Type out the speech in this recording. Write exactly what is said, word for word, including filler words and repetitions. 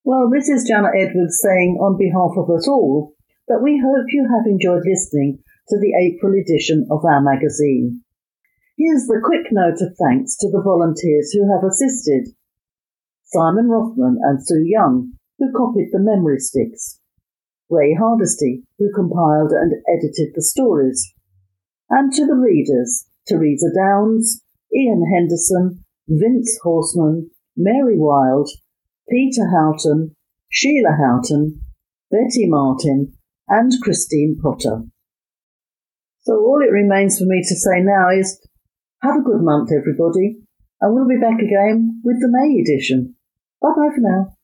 Well, this is Janet Edwards saying on behalf of us all that we hope you have enjoyed listening to the April edition of our magazine. Here's the quick note of thanks to the volunteers who have assisted. Simon Rothman and Sue Young, who copied the memory sticks. Ray Hardesty, who compiled and edited the stories. And to the readers, Teresa Downs, Ian Henderson, Vince Horseman, Mary Wilde, Peter Houghton, Sheila Houghton, Betty Martin, and Christine Potter. So all it remains for me to say now is, have a good month, everybody, and we'll be back again with the May edition. Bye-bye for now.